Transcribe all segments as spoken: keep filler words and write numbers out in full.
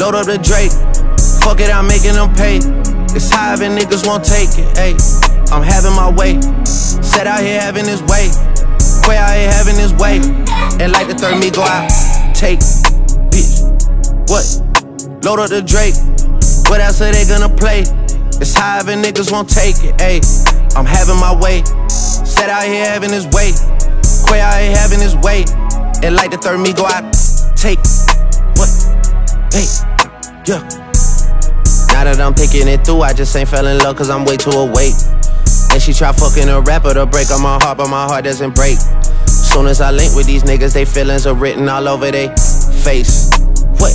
Load up the Drake, fuck it, I'm making them pay. It's high and niggas won't take it, ayy. I'm having my way, set out here having his way. Quay out here having his way, and like the third me go out, take, bitch, what? Load up the Drake, what else are they gonna play? It's high and niggas won't take it, ayy. I'm having my way, set out here having his way. Quay out here having his way, and like the third me go out, take, what? Hey, yeah. Now that I'm thinking it through, I just ain't fell in love cause I'm way too awake. And she try fucking a rapper to break on my heart, but my heart doesn't break. Soon as I link with these niggas, they feelings are written all over they face. What?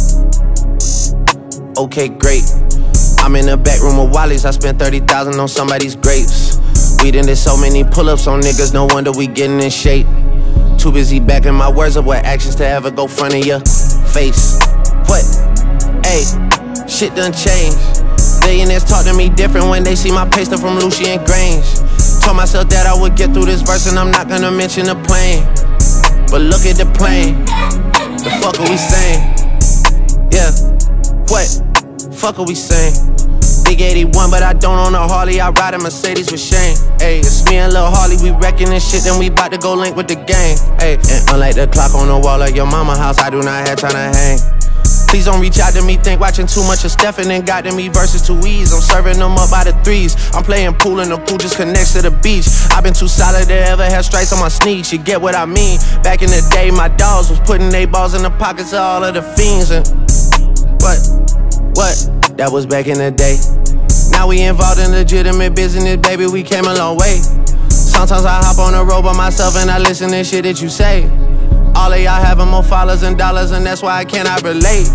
Okay, great. I'm in the back room of Wally's, I spent thirty thousand on somebody's grapes. We done did so many pull-ups on niggas, no wonder we getting in shape. Too busy backing my words up with actions to ever go front of your face. What? Ayy, shit done changed. Billionaires talk to me different when they see my paste from Lucian Grange. Told myself that I would get through this verse and I'm not gonna mention the plane. But look at the plane, the fuck are we saying? Yeah, what? Fuck are we saying? Big eighty-one, but I don't own a Harley, I ride a Mercedes with Shane. Ayy, it's me and Lil Harley, we wrecking this shit, then we bout to go link with the gang. Ayy, and unlike the clock on the wall of your mama house, I do not have time to hang. Please don't reach out to me, think watching too much of Stephen and got to me versus too easy. I'm serving them up by the threes. I'm playing pool and the pool just connects to the beach. I've been too solid to ever have stripes on my sneaks. You get what I mean? Back in the day, my dogs was putting they balls in the pockets of all of the fiends. And what? What? That was back in the day. Now we involved in legitimate business, baby, we came a long way. Sometimes I hop on the road by myself and I listen to shit that you say. All of y'all having more followers and dollars, and that's why I cannot relate.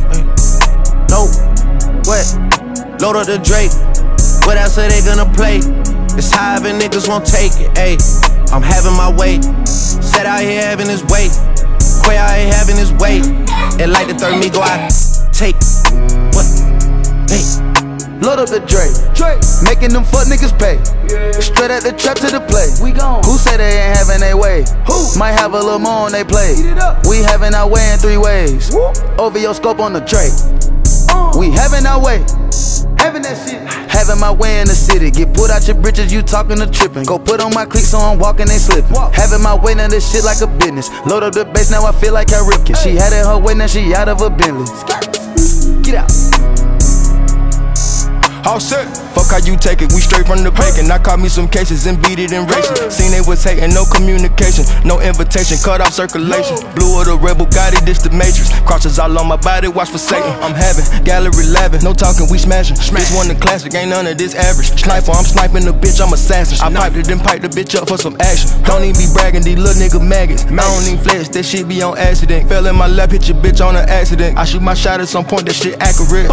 No, what? Load up the Drake, what else are they gonna play? It's high and niggas won't take it, ayy. I'm having my way, set out here having his way. Quay out here having his way, and like the third me go out, take, what? Hey. Load up the Drake, Drake. Making them fuck niggas pay. Yeah. Straight at the trap to the play. We gone. Who say they ain't having their way? Who? Might have a little more on they play. We having our way in three ways. Woo. Over your scope on the Drake. Uh. We having our way. Having that shit. Having my way in the city. Get put out your britches, you talking to tripping. Go put on my cleats so I'm walking, they slipping. Walk. Having my way, now this shit like a business. Load up the bass, now I feel like Cal Ripken. Hey. She had it her way, now she out of a Bentley. Get out. All set, fuck how you take it, we straight from the bacon. I caught me some cases and beat it in racing. Seen they was hating, no communication, no invitation, cut off circulation. Blue of the rebel, got it, this the matrix. Crosses all on my body, watch for Satan. I'm having gallery laughing, no talking, we smashing. This one the classic, ain't none of this average. Sniper, I'm sniping the bitch, I'm assassin. I piped it, then piped the bitch up for some action. Don't even be bragging, these little nigga maggots. I don't even flex, that shit be on accident. Fell in my lap, hit your bitch on an accident. I shoot my shot at some point, that shit accurate.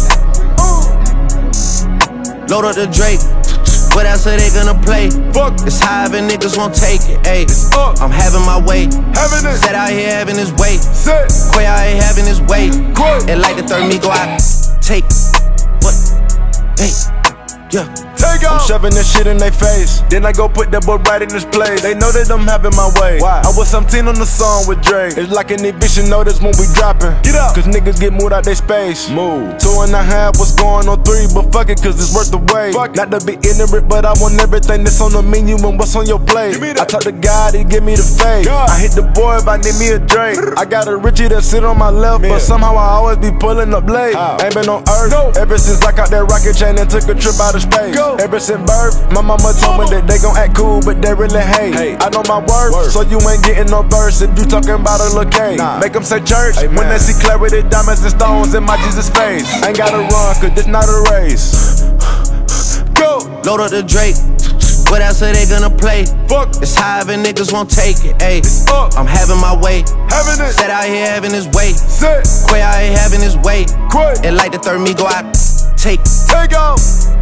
Load up the Drake, what else are they gonna play? Fuck. It's high and niggas won't take it, ayy. I'm having my way, having it. Set out here having his way. Set. Quay out here having his way. Quay. And like the third me go out, take, what? Hey, yeah. I'm shoving this shit in their face, then I go put that boy right in his place. They know that I'm having my way. Why? I was seventeen on the song with Dre. It's like an eviction notice when we dropping. Get up, cause niggas get moved out their space. Move. Two and a half was going on three, but fuck it, cause it's worth the wait. Not to be ignorant, but I want everything that's on the menu and what's on your plate. I talk to God, he give me the faith. God. I hit the boy if I need me a drink. I got a Richie that sit on my left, man. But somehow I always be pulling up late. How? Ain't been on earth no. Ever since I caught that rocket chain and took a trip out of space. Go. Ever since birth, my mama told me that they gon' act cool, but they really hate. Hey. I know my worth, word. So you ain't getting no verse if you talking about a little cake. Nah. Make them say church, hey, when they see clarity, diamonds and stones in my Jesus face. Ain't gotta run, cause this not a race. Go! Load up the Drake, what else are they gonna play? Fuck. It's high and niggas won't take it, ayy. I'm having my way, having it. Set out here having his way. Set. Quay out here having his way. Quay. And like the third me go out, take, take off.